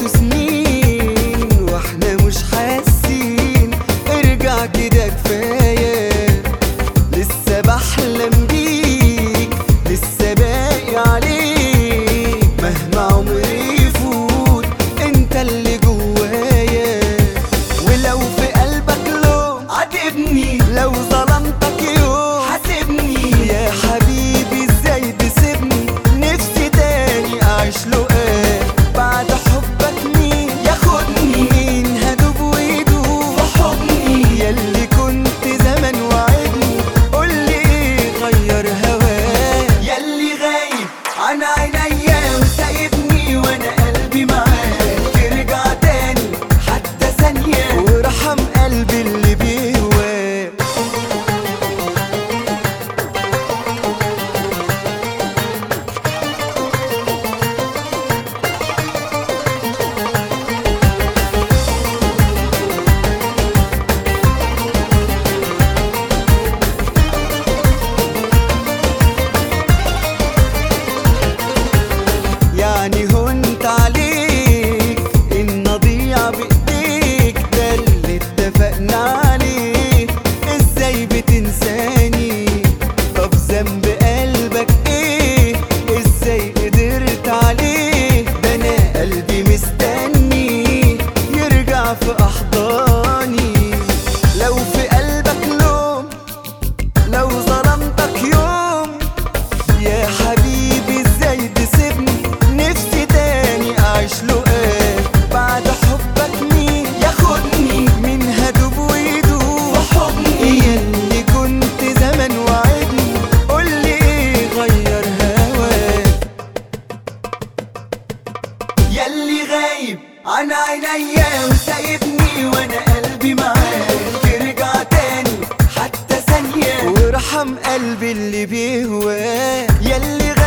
فاتوا سنين واحنا مش حاسين، ارجع كده كفاية، لسه بحلم بيك، لسه باقي عليك، مهما عمري يفوت انت اللي جوايا. ولو في قلبك لوم عاتبني، لو ظلمتك يوم حاسبني، يا حبيبي ازاي تسيبني، نفسي تاني اعيش لقاك، بعد حبك مين ياخدني، مين هدوب ويدوب في حضني، ياللي كنت زمان وعدني، قولي ايه غير هواك، ياللي غايب عن عينيا وسايبني وانا قلبي معاك، ارجع تاني حتى ثانية وارحم قلبي اللي بيهواك. يعني هنت عليك ان اضيع بايديك، ده اللي اتفقنا عليه، ازاي بتنساني، طب ذنب قلبك ايه، ازاي قدرت عليه، ده انا قلبي مستني يرجع في احضاني. لو في قلبك لوم، لو ظلمتك يوم، يا حبيبي ازاي تسيبني، نفسي تاني اعيش لقاك، بعد حبك مين ياخدني، مين هدوب ويدوب في حضني، ياللي كنت زمان وعدني، قولي ايه غير هواك، ياللي غايب عن عينيا وسايبني وانا قلبي معاك، ارجع تاني حتى ثانية وارحم قلبي اللي بيهواك، ياللي